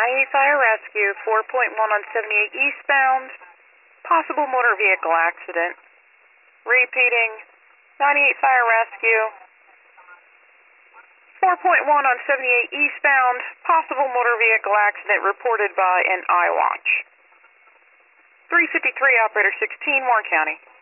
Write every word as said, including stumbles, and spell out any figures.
ninety-eight Fire Rescue, four point one on seventy-eight eastbound, possible motor vehicle accident. Repeating, ninety-eight Fire Rescue, four point one on seventy-eight eastbound, possible motor vehicle accident reported by an iWatch. three fifty-three, Operator sixteen, Warren County.